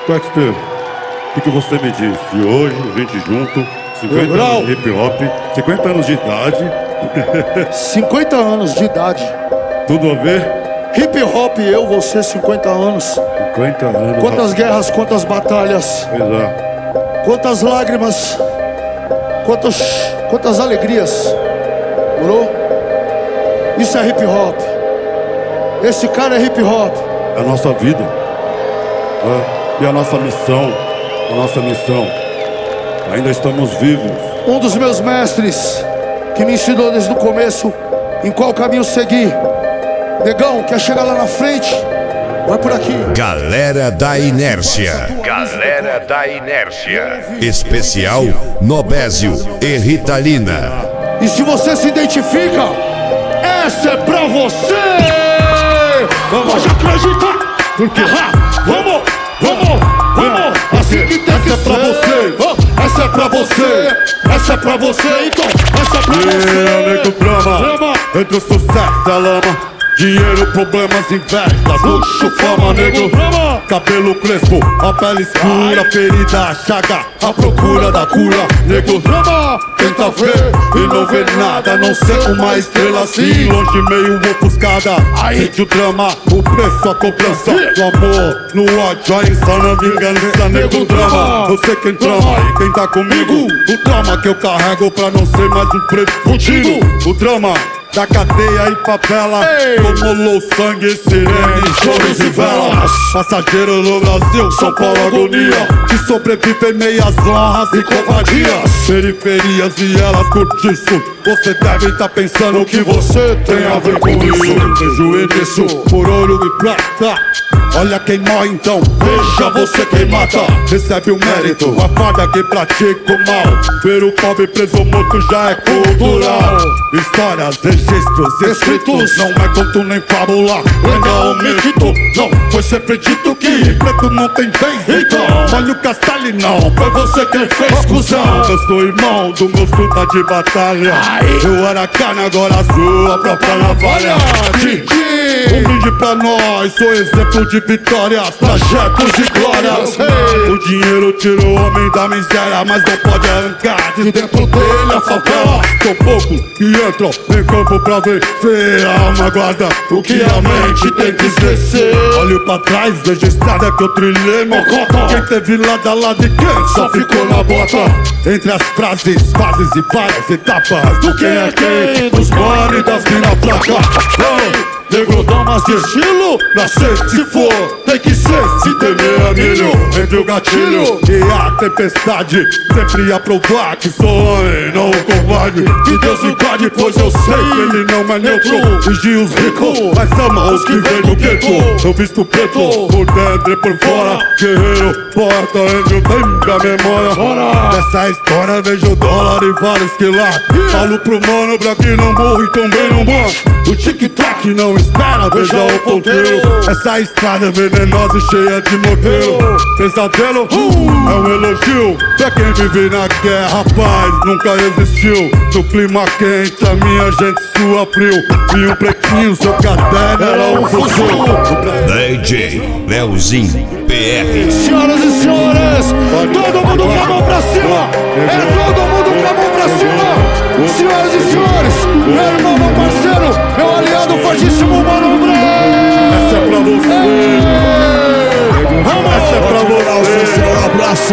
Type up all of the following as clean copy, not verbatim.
Dexter, o que você me diz? E hoje, a gente junto, 50 anos de hip hop, 50 anos de idade. 50 anos de idade. Tudo a ver? Hip hop e eu, você, 50 anos. 50 anos. Quantas guerras, quantas batalhas. Pois é. Quantas lágrimas. Quantas alegrias. Morou? Isso é hip hop. Esse cara é hip hop. É a nossa vida. E a nossa missão. A nossa missão. Ainda estamos vivos. Um dos meus mestres, que me ensinou desde o começo em qual caminho seguir. Negão, quer chegar lá na frente? Vai por aqui. Galera da Inércia. Galera da Inércia. Especial Nobésio e Ritalina. E se você se identifica, essa é pra você! Pode acreditar! Por quê? Vamos! Assim que tem que ser. Essa é pra você! Essa é pra você! Essa é pra você, então! Essa é pra você! Nego drama, entre o sucesso e a lama. Dinheiro, problemas, invejas, luxo, fama, nego. Cabelo crespo, a pele escura, ferida, chaga, a procura da cura, nego. Tenta ver e não vê nada, a não ser uma estrela assim, longe meio ofuscada. Sente o drama, o preço, a cobrança do amor, no ódio, a insana vingança, nego drama. Eu sei quem trama e quem tá comigo. O drama que eu carrego pra não ser mais um preto fudido. O drama da cadeia e favela, acumulou sangue, sirene, choros e velas. Passageiro no Brasil, São Paulo agonia, que sobrevive em meias honras e covadias. Periferias e elas cortiço, você deve estar pensando que você tem a ver com isso. Vejo nisso, por ouro e prata. Olha quem morre então, veja você quem mata. Recebe o mérito, a farda que pratica o mal. Ver o pobre preso morto já é cultural. Histórias, registros, escritos, não é conto nem fábula, ainda o mito. Não, foi sempre dito que preto não tem vez. Então, olha o Castalho não, foi você quem fez, cuzão. Eu sou irmão do meu fruta de batalha. Eu era carne, agora sou a própria navalha. Um brinde pra nós, sou exemplo de vitórias, trajetos e glórias. O dinheiro tira o homem da miséria, mas não pode arrancar de dentro dele a favela. São poucos que entram em campo pra vencer. A alma guarda o que a mente tem que esquecer. Olho pra trás, vejo a estrada que eu trilhei, mocota. Quem teve lado a lado e quem só ficou na bota. Entre as frases, fases e várias etapas do quem é quem, dos mano e das mina fraca. Nego damas de estilo, nascer se for, tem que ser, se temer é milho. Entre o gatilho e a tempestade, sempre a provar que sou homem, não um covarde. Que Deus me guarde, pois eu sei que ele não é neutro. Vigia os ricos, mas ama os que vêm do gueto. Eu visto preto, por dentro e por fora. Guerreiro, porta, entre o tempo e a memória. Nessa história vejo dólar e vários quilates. Falo pro mano pra que não morro e também não morro. O tic-tac não espera, veja o ponteiro. Essa estrada é venenosa e cheia de modelo. Pesadelo é um elogio pra quem vive na guerra, paz nunca existiu. No clima quente a minha gente sua frio. E um pretinho, seu caderno era um fuzil. DJ Leozinho PR. Senhoras e senhores, todo mundo com a mão pra cima. É todo mundo com a mão pra cima. Senhoras e senhores, meu irmão, meu parceiro, meu aliado fortíssimo, Mano Brown. Essa é pra você. Essa é pra você. Seu abraço.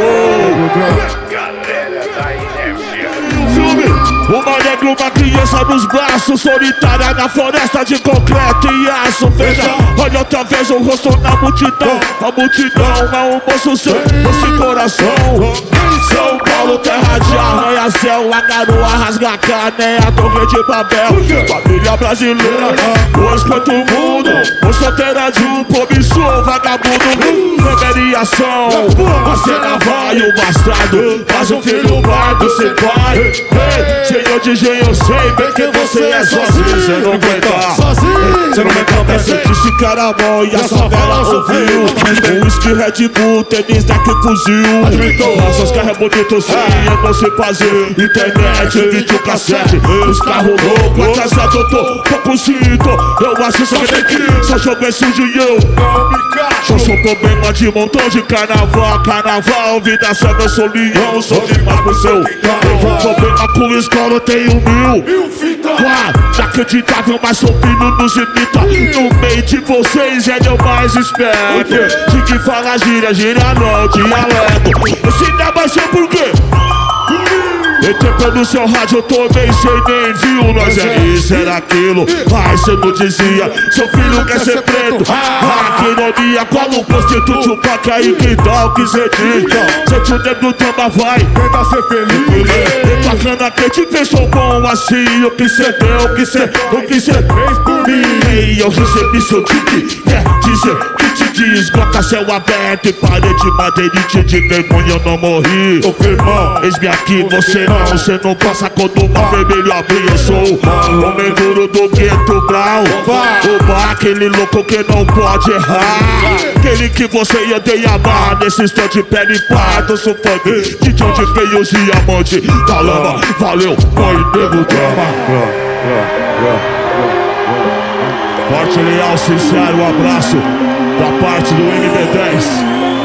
Galera da Inércia. Uma negra, uma criança nos braços, solitária na floresta de concreto e aço. Veja, olha outra vez o rosto na multidão. A multidão é um moço sem esse coração. São Paulo, terra de arranha-céu, a garoa rasga a carne, a torre de Babel. Família brasileira, pois quanto mundo, o solteira de um promissor vagabundo. Reveriação, você não vai o bastardo, mas um filho bardo sem pai. DJ, eu sei bem que você é sozinho. Você não aguenta, Sozinho. você não aguenta. Você disse que era mão e a favela ouviu. Um whisky Red Bull, tênis deck fuzil. Nossas carros é bonito sim, eu não sei fazer. Internet, vídeo, cassete, os carros loucos. Atrasado eu tô com cinto. Eu acho só que tem que só jogo é sujo e eu só sou problema de montão de carnaval. Carnaval, vida cega, eu sou leão. Sou demais pro seu. Problema com escola, eu tenho mil. Inacreditável, mas sou filho nos imita. No meio de vocês é eu mais esperto. De que fala gíria não, dialeto. Esse ainda vai ser por quê? Tempo no seu rádio, eu tomei, cê nem viu. Nós é isso, era aquilo. Ai, cê não dizia, seu filho quer ser preto. Que ironia, cola um prostituto, um pack aí que dá o que cê diz. Sente o dedo do tamba, vai, Tenta ser feliz. bacana que te fez tão bom assim. O que cê deu, o que cê Fez por mim. Ei, eu recebi seu tique. Quer dizer que te diz, boca céu aberto e parede madeirite. De vergonha eu não morri. Ô firmão, Eis-me aqui, você não passa quando o vermelho abrir. Eu sou o homem duro do gueto Brown. O bar, aquele louco que não pode errar. Aquele que você ia de amar. Nesse instante pele pardo, sou fã de onde veio os diamantes da lama. Valeu, mãe, nego drama. Forte, leal, sincero, um abraço da parte do NB10.